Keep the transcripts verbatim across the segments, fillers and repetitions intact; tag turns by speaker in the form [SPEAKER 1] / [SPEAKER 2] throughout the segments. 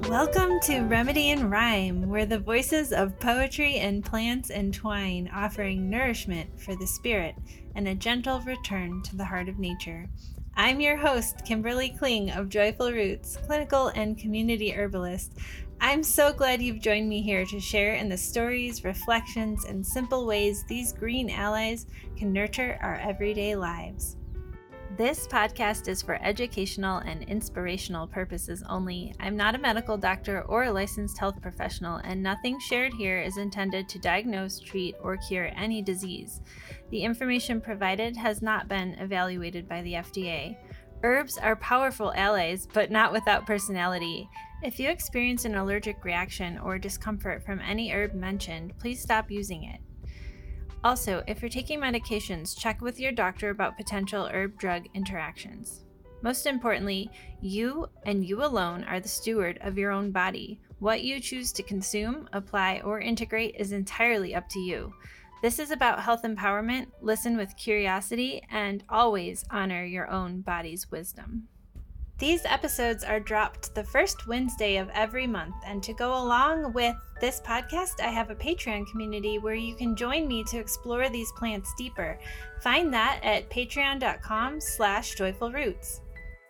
[SPEAKER 1] Welcome to Remedy and Rhyme, where the voices of poetry and plants entwine, offering nourishment for the spirit and a gentle return to the heart of nature. I'm your host, Kimberly Kling of Joyful Roots, clinical and community herbalist. I'm so glad you've joined me here to share in the stories, reflections, and simple ways these green allies can nurture our everyday lives. This podcast is for educational and inspirational purposes only. I'm not a medical doctor or a licensed health professional, and nothing shared here is intended to diagnose, treat, or cure any disease. The information provided has not been evaluated by the F D A. Herbs are powerful allies, but not without personality. If you experience an allergic reaction or discomfort from any herb mentioned, please stop using it. Also, if you're taking medications, check with your doctor about potential herb-drug interactions. Most importantly, you and you alone are the steward of your own body. What you choose to consume, apply, or integrate is entirely up to you. This is about health empowerment, listen with curiosity, and always honor your own body's wisdom. These episodes are dropped the first Wednesday of every month, and to go along with this podcast, I have a Patreon community where you can join me to explore these plants deeper. Find that at patreon.com slash joyfulroots.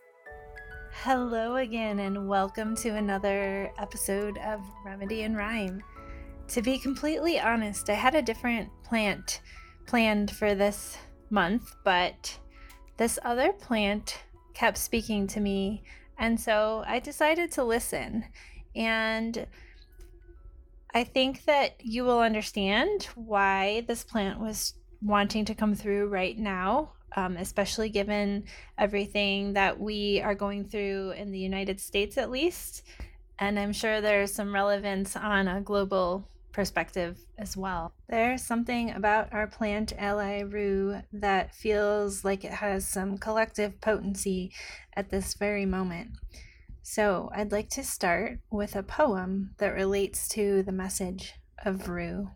[SPEAKER 1] Hello again, and welcome to another episode of Remedy and Rhyme. To be completely honest, I had a different plant planned for this month, but this other plant kept speaking to me, and so I decided to listen. And I think that you will understand why this plant was wanting to come through right now, um, especially given everything that we are going through in the United States, at least. And I'm sure there's some relevance on a global perspective as well. There's something about our plant ally rue that feels like it has some collective potency at this very moment. So I'd like to start with a poem that relates to the message of rue.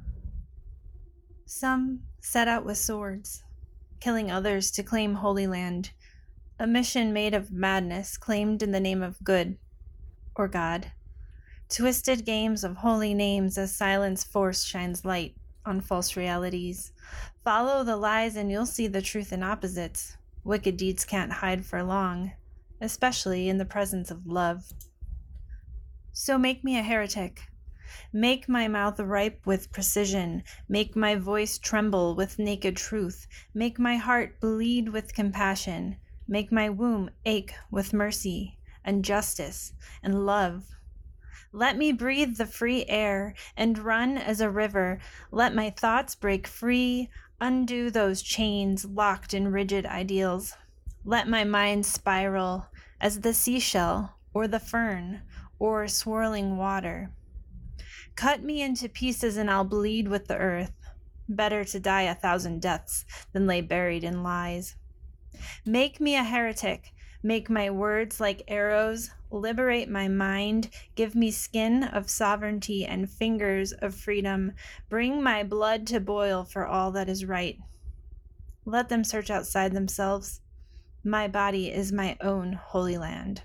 [SPEAKER 1] Some set out with swords, killing others to claim Holy Land, a mission made of madness claimed in the name of good or God. Twisted games of holy names as silence force shines light on false realities. Follow the lies and you'll see the truth in opposites. Wicked deeds can't hide for long, especially in the presence of love. So make me a heretic. Make my mouth ripe with precision. Make my voice tremble with naked truth. Make my heart bleed with compassion. Make my womb ache with mercy and justice and love. Let me breathe the free air and run as a river. Let my thoughts break free, undo those chains locked in rigid ideals. Let my mind spiral as the seashell or the fern or swirling water. Cut me into pieces and I'll bleed with the earth. Better to die a thousand deaths than lay buried in lies. Make me a heretic. Make my words like arrows, liberate my mind, give me skin of sovereignty and fingers of freedom, bring my blood to boil for all that is right. Let them search outside themselves. My body is my own holy land.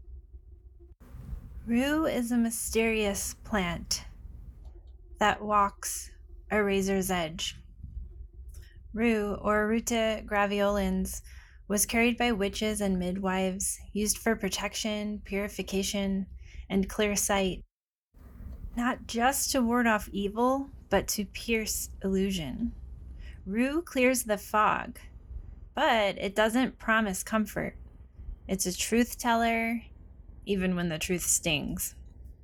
[SPEAKER 1] Rue is a mysterious plant that walks a razor's edge. Rue, or Ruta graveolens, was carried by witches and midwives, used for protection, purification, and clear sight, not just to ward off evil, but to pierce illusion. Rue clears the fog, but it doesn't promise comfort. It's a truth teller, even when the truth stings.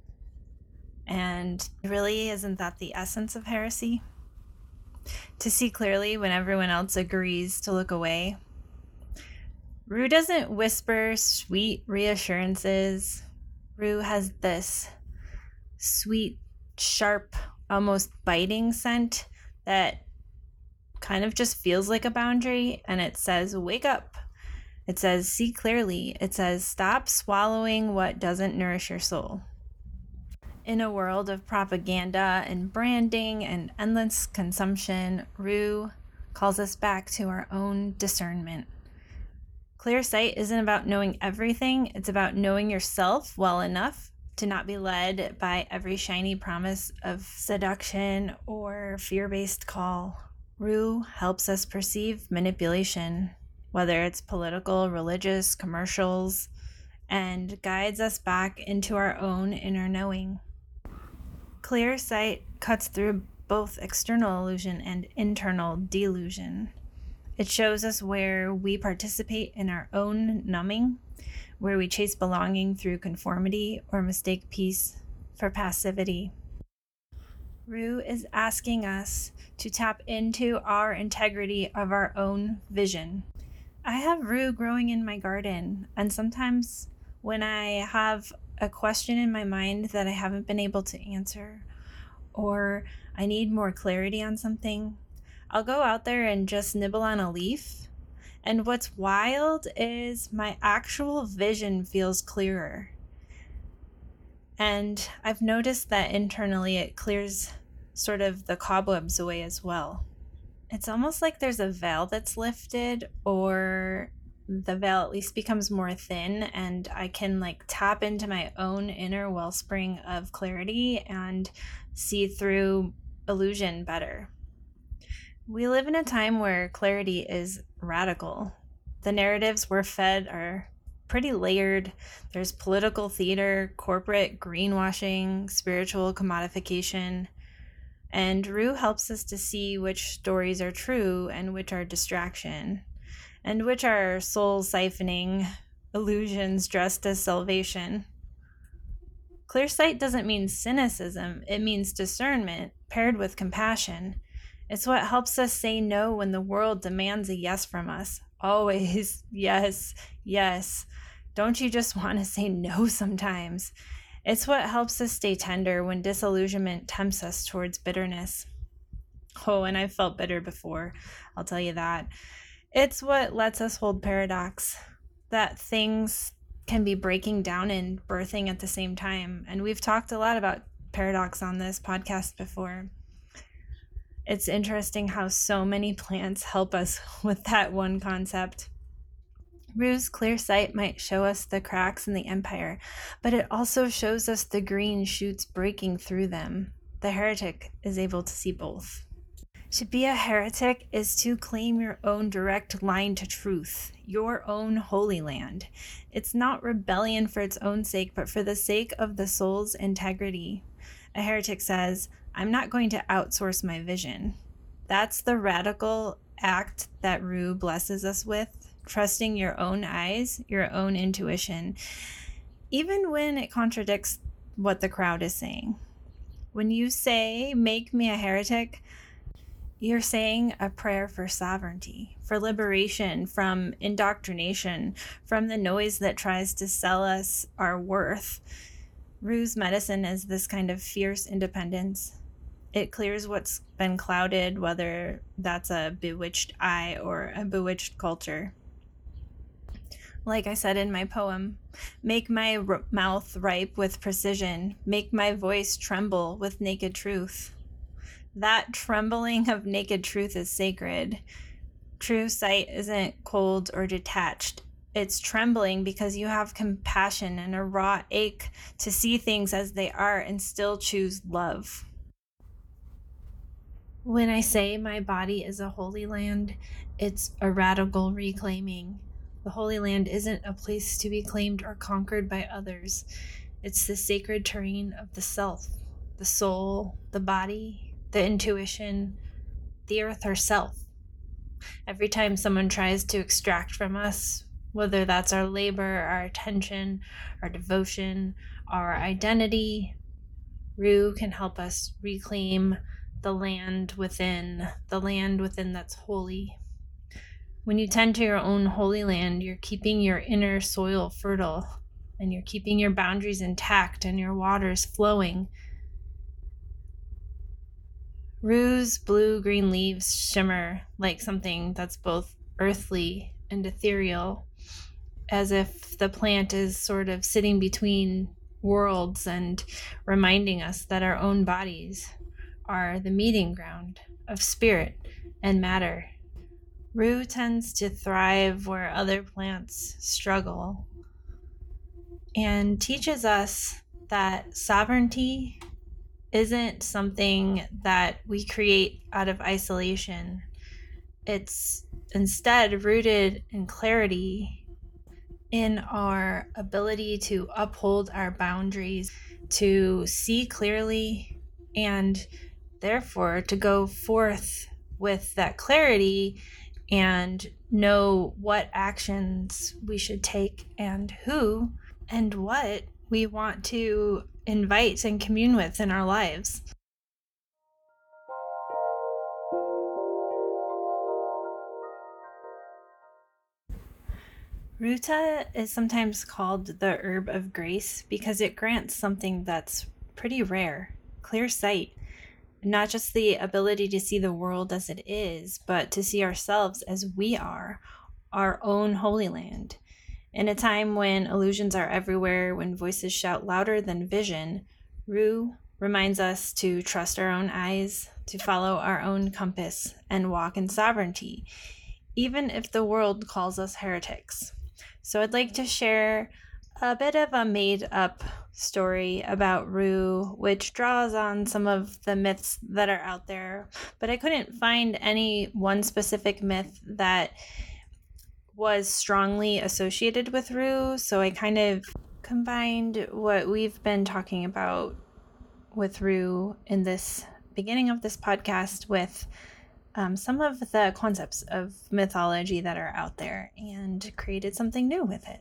[SPEAKER 1] And really, isn't that the essence of heresy? To see clearly when everyone else agrees to look away. Rue doesn't whisper sweet reassurances. Rue has this sweet, sharp, almost biting scent that kind of just feels like a boundary, and it says, wake up. It says, see clearly. It says, stop swallowing what doesn't nourish your soul. In a world of propaganda and branding and endless consumption, Rue calls us back to our own discernment. Clear sight isn't about knowing everything. It's about knowing yourself well enough to not be led by every shiny promise of seduction or fear-based call. Rue helps us perceive manipulation, whether it's political, religious, commercials, and guides us back into our own inner knowing. Clear sight cuts through both external illusion and internal delusion. It shows us where we participate in our own numbing, where we chase belonging through conformity or mistake peace for passivity. Rue is asking us to tap into our integrity of our own vision. I have rue growing in my garden, and sometimes when I have a question in my mind that I haven't been able to answer, or I need more clarity on something, I'll go out there and just nibble on a leaf. And what's wild is my actual vision feels clearer. And I've noticed that internally it clears sort of the cobwebs away as well. It's almost like there's a veil that's lifted, or the veil at least becomes more thin, and I can like tap into my own inner wellspring of clarity and see through illusion better. We live in a time where clarity is radical. The narratives we're fed are pretty layered. There's political theater, corporate greenwashing, spiritual commodification. And Rue helps us to see which stories are true and which are distraction, and which are soul siphoning illusions dressed as salvation. Clear sight doesn't mean cynicism, it means discernment paired with compassion. It's what helps us say no when the world demands a yes from us. Always, yes, yes. Don't you just want to say no sometimes? It's what helps us stay tender when disillusionment tempts us towards bitterness. Oh, and I've felt bitter before, I'll tell you that. It's what lets us hold paradox, that things can be breaking down and birthing at the same time. And we've talked a lot about paradox on this podcast before. It's interesting how so many plants help us with that one concept. Rue's clear sight might show us the cracks in the empire, but it also shows us the green shoots breaking through them. The heretic is able to see both. To be a heretic is to claim your own direct line to truth, your own holy land. It's not rebellion for its own sake, but for the sake of the soul's integrity. A heretic says, I'm not going to outsource my vision. That's the radical act that Rue blesses us with, trusting your own eyes, your own intuition, even when it contradicts what the crowd is saying. When you say, make me a heretic, you're saying a prayer for sovereignty, for liberation from indoctrination, from the noise that tries to sell us our worth. Rue's medicine is this kind of fierce independence. It clears what's been clouded, whether that's a bewitched eye or a bewitched culture. Like I said in my poem, make my r- mouth ripe with precision, make my voice tremble with naked truth. That trembling of naked truth is sacred. True sight isn't cold or detached. It's trembling because you have compassion and a raw ache to see things as they are and still choose love. When I say my body is a holy land, it's a radical reclaiming. The Holy Land isn't a place to be claimed or conquered by others. It's the sacred terrain of the self, the soul, the body, the intuition, the earth herself. Every time someone tries to extract from us, whether that's our labor, our attention, our devotion, our identity, Rue can help us reclaim the land within, the land within that's holy. When you tend to your own holy land, you're keeping your inner soil fertile, and you're keeping your boundaries intact and your waters flowing. Rue's blue-green leaves shimmer like something that's both earthly and ethereal, as if the plant is sort of sitting between worlds and reminding us that our own bodies are the meeting ground of spirit and matter. Rue tends to thrive where other plants struggle and teaches us that sovereignty isn't something that we create out of isolation. It's instead rooted in clarity, in our ability to uphold our boundaries, to see clearly, and therefore to go forth with that clarity and know what actions we should take and who and what we want to invite and commune with in our lives. Ruta is sometimes called the herb of grace because it grants something that's pretty rare, clear sight. Not just the ability to see the world as it is, but to see ourselves as we are, our own holy land. In a time when illusions are everywhere, when voices shout louder than vision, Ru reminds us to trust our own eyes, to follow our own compass, and walk in sovereignty, even if the world calls us heretics. So I'd like to share a bit of a made-up story about Ru, which draws on some of the myths that are out there, but I couldn't find any one specific myth that was strongly associated with Ru, so I kind of combined what we've been talking about with Ru in this beginning of this podcast with um, some of the concepts of mythology that are out there and created something new with it.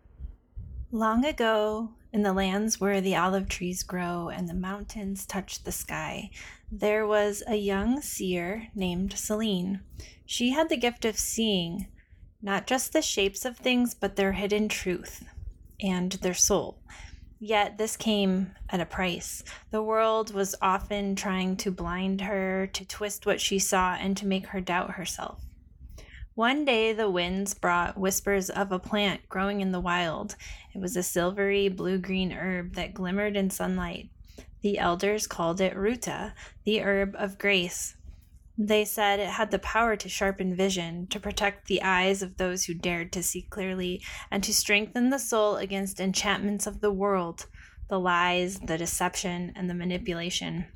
[SPEAKER 1] Long ago, in the lands where the olive trees grow and the mountains touch the sky, there was a young seer named Selene. She had the gift of seeing not just the shapes of things, but their hidden truth and their soul. Yet this came at a price. The world was often trying to blind her, to twist what she saw, and to make her doubt herself. One day the winds brought whispers of a plant growing in the wild. It was a silvery blue-green herb that glimmered in sunlight. The elders called it Ruta, the herb of grace. They said it had the power to sharpen vision, to protect the eyes of those who dared to see clearly, and to strengthen the soul against enchantments of the world, the lies, the deception, and the manipulation.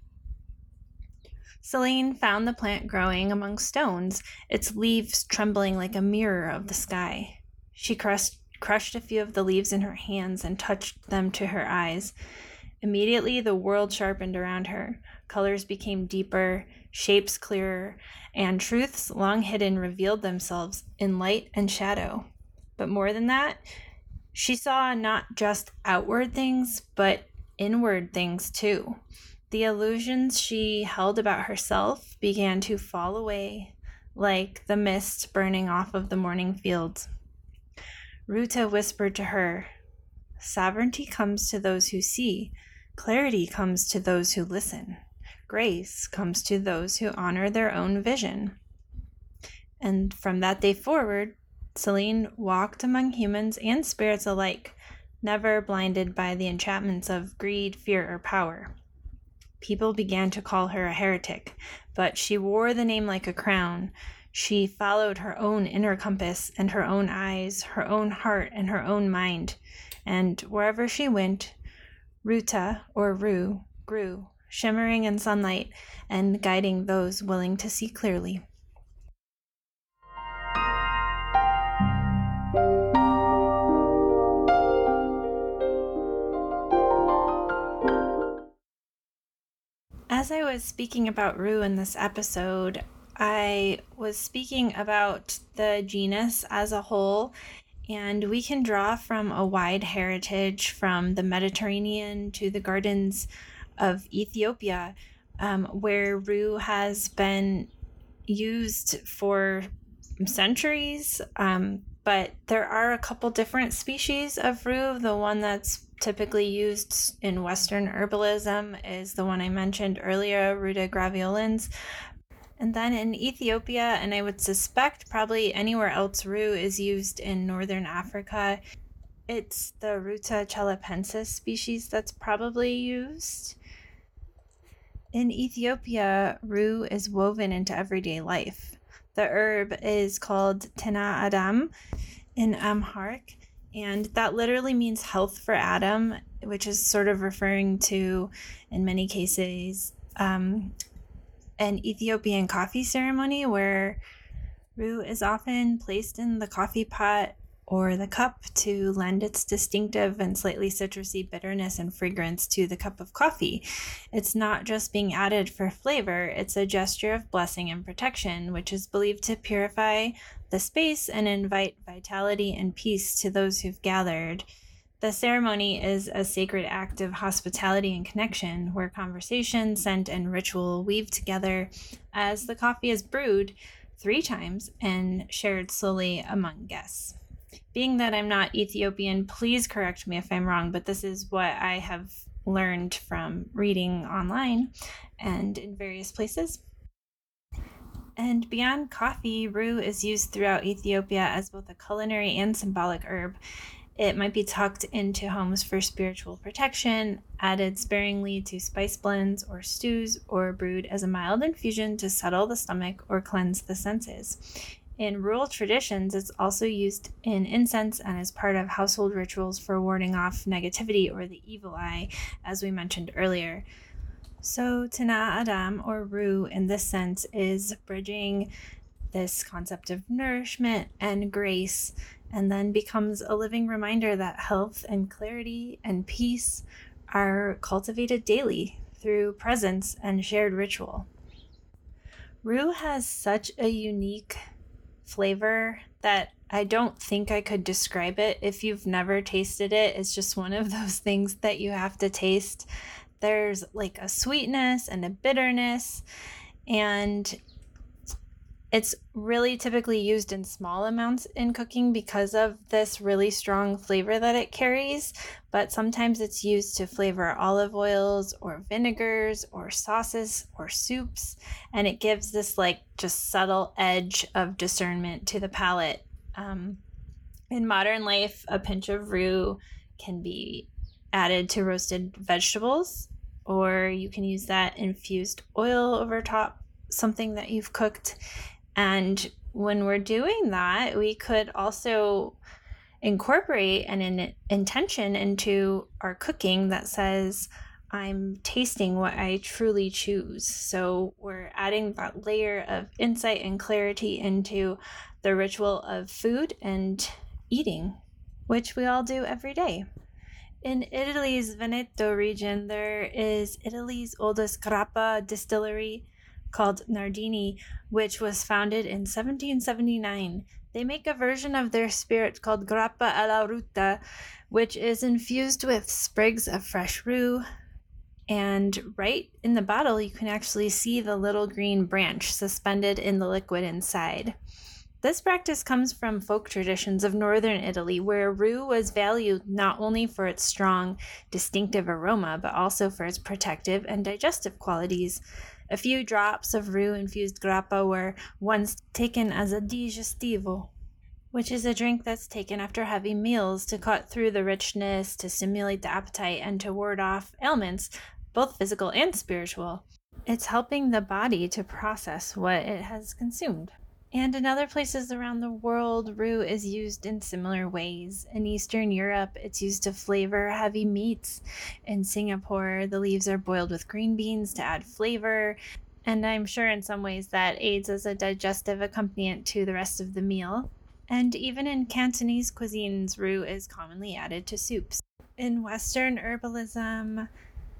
[SPEAKER 1] Selene found the plant growing among stones, its leaves trembling like a mirror of the sky. She crushed, crushed a few of the leaves in her hands and touched them to her eyes. Immediately, the world sharpened around her. Colors became deeper, shapes clearer, and truths long hidden revealed themselves in light and shadow. But more than that, she saw not just outward things, but inward things too. The illusions she held about herself began to fall away like the mist burning off of the morning fields. Ruta whispered to her, "Sovereignty comes to those who see. Clarity comes to those who listen. Grace comes to those who honor their own vision." And from that day forward, Selene walked among humans and spirits alike, never blinded by the enchantments of greed, fear, or power. People began to call her a heretic, but she wore the name like a crown. She followed her own inner compass and her own eyes, her own heart, and her own mind. And wherever she went, Ruta, or Ru, grew, shimmering in sunlight and guiding those willing to see clearly. As I was speaking about Ru in this episode, I was speaking about the genus as a whole, and we can draw from a wide heritage from the Mediterranean to the gardens of Ethiopia, um, where Ru has been used for centuries, um, but there are a couple different species of Ru. The one that's typically used in Western herbalism is the one I mentioned earlier, Ruta graveolens. And then in Ethiopia, and I would suspect probably anywhere else Ru is used in Northern Africa, it's the Ruta chalapensis species that's probably used. In Ethiopia, Ru is woven into everyday life. The herb is called Tena Adam in Amharic, and that literally means health for Adam. which is sort of referring to, in many cases, um, an Ethiopian coffee ceremony where rue is often placed in the coffee pot or the cup to lend its distinctive and slightly citrusy bitterness and fragrance to the cup of coffee. It's not just being added for flavor, it's a gesture of blessing and protection, which is believed to purify the space and invite vitality and peace to those who've gathered. The ceremony is a sacred act of hospitality and connection, where conversation, scent, and ritual weave together as the coffee is brewed three times and shared slowly among guests. Being that I'm not Ethiopian, please correct me if I'm wrong, but this is what I have learned from reading online and in various places. And beyond coffee, rue is used throughout Ethiopia as both a culinary and symbolic herb. It might be tucked into homes for spiritual protection, added sparingly to spice blends or stews, or brewed as a mild infusion to settle the stomach or cleanse the senses. In rural traditions, it's also used in incense and as part of household rituals for warding off negativity or the evil eye, as we mentioned earlier. So Tana Adam, or rue, in this sense, is bridging this concept of nourishment and grace, and then becomes a living reminder that health and clarity and peace are cultivated daily through presence and shared ritual. Rue has such a unique flavor that I don't think I could describe it if you've never tasted it. It's just one of those things that you have to taste. There's like a sweetness and a bitterness, and it's really typically used in small amounts in cooking because of this really strong flavor that it carries, but sometimes it's used to flavor olive oils or vinegars or sauces or soups, and it gives this like just subtle edge of discernment to the palate. Um, in modern life, a pinch of rue can be added to roasted vegetables, or you can use that infused oil over top something that you've cooked. And when we're doing that, we could also incorporate an in- intention into our cooking that says, I'm tasting what I truly choose. So we're adding that layer of insight and clarity into the ritual of food and eating, which we all do every day. In Italy's Veneto region, there is Italy's oldest grappa distillery called Nardini, which was founded in seventeen seventy-nine. They make a version of their spirit called grappa alla ruta, which is infused with sprigs of fresh rue. And right in the bottle, you can actually see the little green branch suspended in the liquid inside. This practice comes from folk traditions of northern Italy, where rue was valued not only for its strong, distinctive aroma, but also for its protective and digestive qualities. A few drops of rue-infused grappa were once taken as a digestivo, which is a drink that's taken after heavy meals to cut through the richness, to stimulate the appetite, and to ward off ailments, both physical and spiritual. It's helping the body to process what it has consumed. And in other places around the world, rue is used in similar ways. In Eastern Europe, it's used to flavor heavy meats. In Singapore, the leaves are boiled with green beans to add flavor. And I'm sure in some ways that aids as a digestive accompaniment to the rest of the meal. And even in Cantonese cuisines, rue is commonly added to soups. In Western herbalism,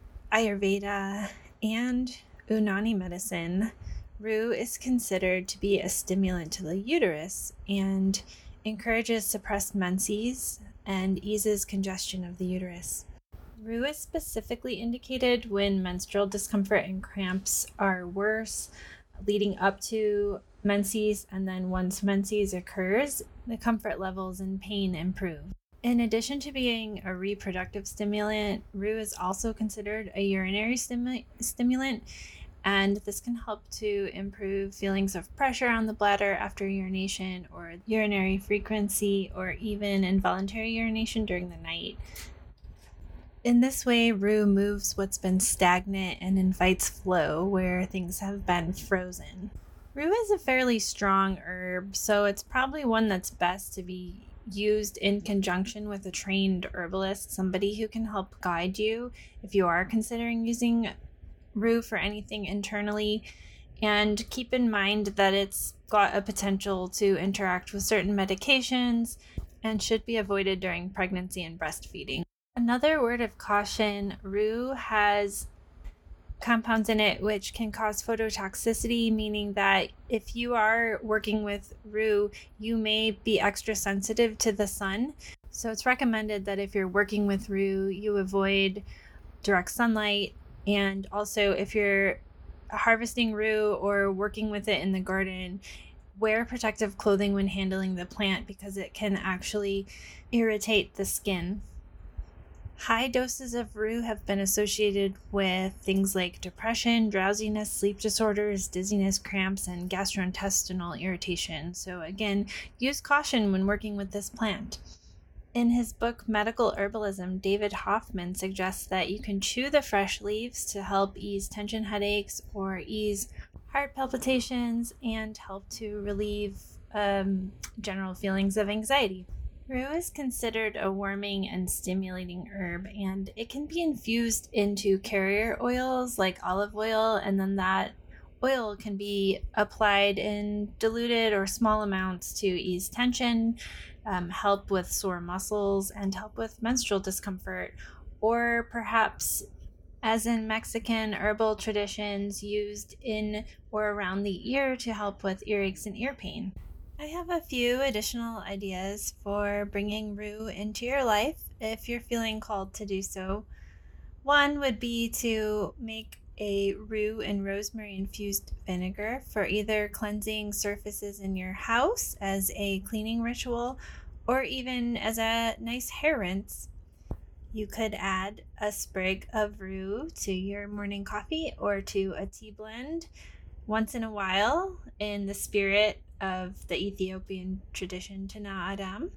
[SPEAKER 1] Ayurveda, and Unani medicine, rue is considered to be a stimulant to the uterus and encourages suppressed menses and eases congestion of the uterus. Rue is specifically indicated when menstrual discomfort and cramps are worse, leading up to menses, and then once menses occurs, the comfort levels and pain improve. In addition to being a reproductive stimulant, rue is also considered a urinary stimu- stimulant, and this can help to improve feelings of pressure on the bladder after urination, or urinary frequency, or even involuntary urination during the night. In this way, rue moves what's been stagnant and invites flow where things have been frozen. Rue is a fairly strong herb, so it's probably one that's best to be used in conjunction with a trained herbalist, somebody who can help guide you if you are considering using rue for anything internally. And keep in mind that it's got a potential to interact with certain medications and should be avoided during pregnancy and breastfeeding. Another word of caution, rue has compounds in it which can cause phototoxicity, meaning that if you are working with rue, you may be extra sensitive to the sun. So it's recommended that if you're working with rue, you avoid direct sunlight. And also, if you're harvesting rue or working with it in the garden, wear protective clothing when handling the plant because it can actually irritate the skin. High doses of rue have been associated with things like depression, drowsiness, sleep disorders, dizziness, cramps, and gastrointestinal irritation. So again, use caution when working with this plant. In his book, Medical Herbalism, David Hoffman suggests that you can chew the fresh leaves to help ease tension headaches or ease heart palpitations and help to relieve um, general feelings of anxiety. Rue is considered a warming and stimulating herb, and it can be infused into carrier oils like olive oil, and then that oil can be applied in diluted or small amounts to ease tension, um, help with sore muscles, and help with menstrual discomfort, or perhaps, as in Mexican herbal traditions, used in or around the ear to help with earaches and ear pain. I have a few additional ideas for bringing rue into your life if you're feeling called to do so. One would be to make a rue and rosemary infused vinegar for either cleansing surfaces in your house as a cleaning ritual or even as a nice hair rinse. You could add a sprig of rue to your morning coffee or to a tea blend once in a while in the spirit of the Ethiopian tradition Tana Adam.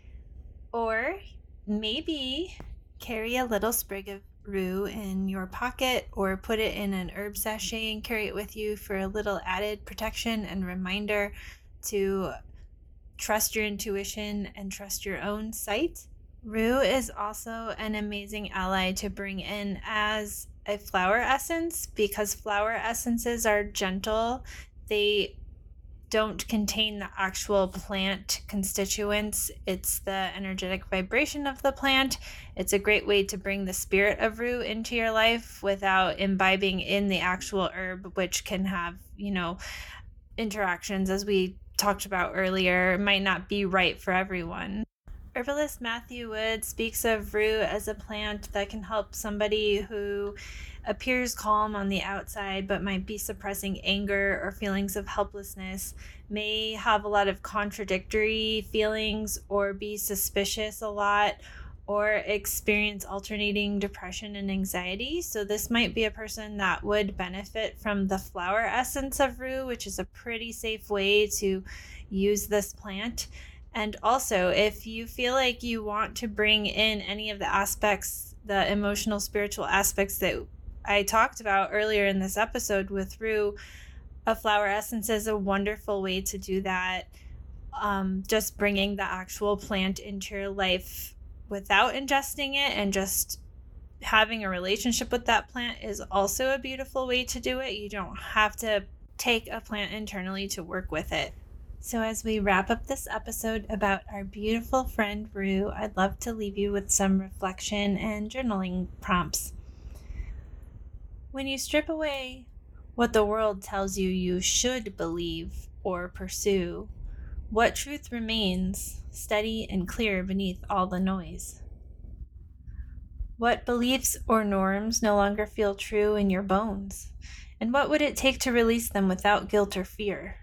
[SPEAKER 1] Or maybe carry a little sprig of rue in your pocket or put it in an herb sachet and carry it with you for a little added protection and reminder to trust your intuition and trust your own sight. Rue is also an amazing ally to bring in as a flower essence because flower essences are gentle. They don't contain the actual plant constituents. It's the energetic vibration of the plant. It's a great way to bring the spirit of rue into your life without imbibing in the actual herb, which can have, you know, interactions, as we talked about earlier, might not be right for everyone. Herbalist Matthew Wood speaks of rue as a plant that can help somebody who appears calm on the outside but might be suppressing anger or feelings of helplessness, may have a lot of contradictory feelings or be suspicious a lot or experience alternating depression and anxiety. So this might be a person that would benefit from the flower essence of rue, which is a pretty safe way to use this plant. And also, if you feel like you want to bring in any of the aspects, the emotional, spiritual aspects that I talked about earlier in this episode with rue, a flower essence is a wonderful way to do that. Um, just bringing the actual plant into your life without ingesting it and just having a relationship with that plant is also a beautiful way to do it. You don't have to take a plant internally to work with it. So as we wrap up this episode about our beautiful friend rue, I'd love to leave you with some reflection and journaling prompts. When you strip away what the world tells you you should believe or pursue, what truth remains steady and clear beneath all the noise? What beliefs or norms no longer feel true in your bones? And what would it take to release them without guilt or fear?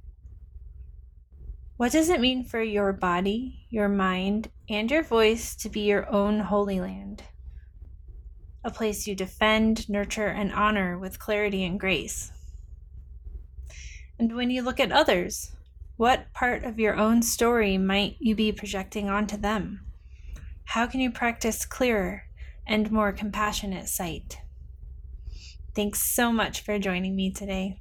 [SPEAKER 1] What does it mean for your body, your mind, and your voice to be your own holy land? A place you defend, nurture, and honor with clarity and grace. And when you look at others, what part of your own story might you be projecting onto them? How can you practice clearer and more compassionate sight? Thanks so much for joining me today.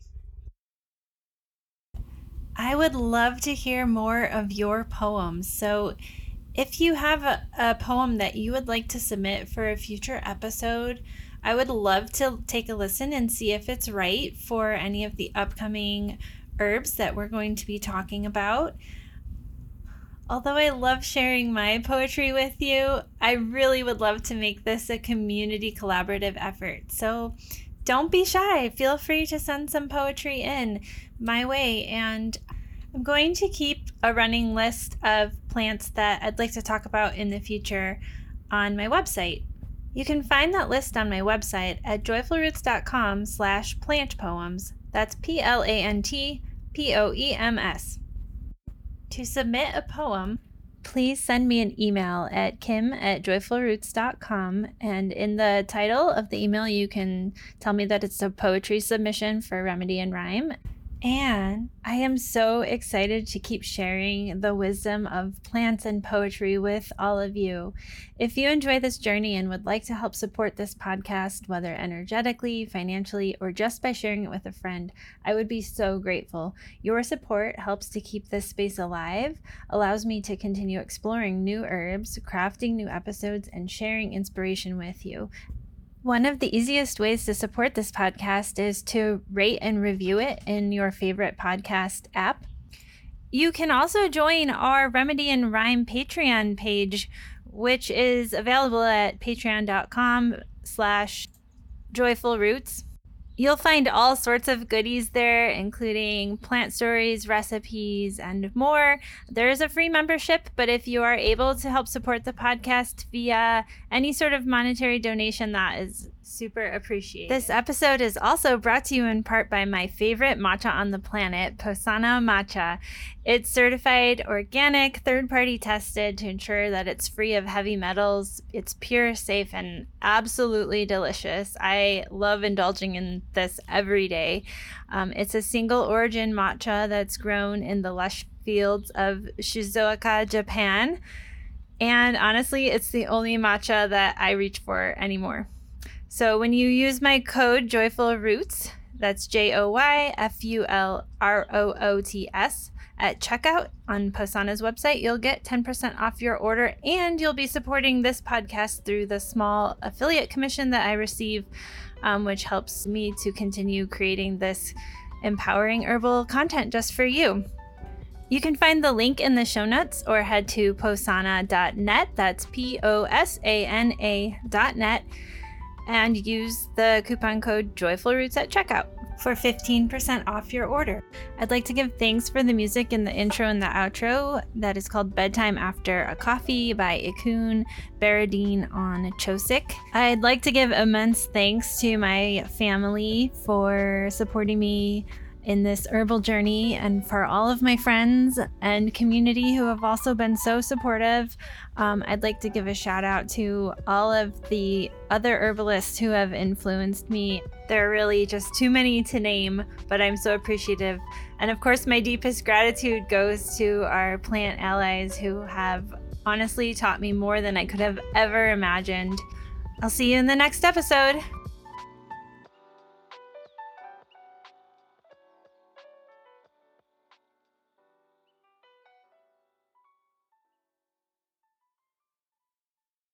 [SPEAKER 1] I would love to hear more of your poems. So If you have a, a poem that you would like to submit for a future episode, I would love to take a listen and see if it's right for any of the upcoming herbs that we're going to be talking about. Although I love sharing my poetry with you, I really would love to make this a community collaborative effort. So don't be shy. Feel free to send some poetry in my way. And I'm going to keep a running list of plants that I'd like to talk about in the future on my website. You can find that list on my website at joyfulroots.com slash plant poems. That's P L A N T P O E M S. To submit a poem, please send me an email at kim at joyfulroots dot com, and in the title of the email you can tell me that it's a poetry submission for Remedy and Rhyme. And I am so excited to keep sharing the wisdom of plants and poetry with all of you. If you enjoy this journey and would like to help support this podcast, whether energetically, financially, or just by sharing it with a friend, I would be so grateful. Your support helps to keep this space alive, allows me to continue exploring new herbs, crafting new episodes, and sharing inspiration with you. One of the easiest ways to support this podcast is to rate and review it in your favorite podcast app. You can also join our Remedy and Rhyme Patreon page, which is available at patreon.com slash joyfulroots. You'll find all sorts of goodies there, including plant stories, recipes, and more. There is a free membership, but if you are able to help support the podcast via any sort of monetary donation, that is super appreciated. This episode is also brought to you in part by my favorite matcha on the planet, Posana Matcha. It's certified organic, third-party tested to ensure that it's free of heavy metals. It's pure, safe, and absolutely delicious. I love indulging in this every day. Um, it's a single origin matcha that's grown in the lush fields of Shizuoka, Japan. And honestly, it's the only matcha that I reach for anymore. So when you use my code JOYFULROOTS, that's J O Y F U L R O O T S, at checkout on Posana's website, you'll get ten percent off your order, and you'll be supporting this podcast through the small affiliate commission that I receive, um, which helps me to continue creating this empowering herbal content just for you. You can find the link in the show notes or head to posana dot net, that's P O S A N A dot net, and use the coupon code JOYFULROOTS at checkout for fifteen percent off your order. I'd like to give thanks for the music in the intro and the outro that is called Bedtime After a Coffee by Ikun Baradine on Chosik. I'd like to give immense thanks to my family for supporting me in this herbal journey, and for all of my friends and community who have also been so supportive. Um, I'd like to give a shout out to all of the other herbalists who have influenced me. There are really just too many to name, but I'm so appreciative. And of course, my deepest gratitude goes to our plant allies who have honestly taught me more than I could have ever imagined. I'll see you in the next episode.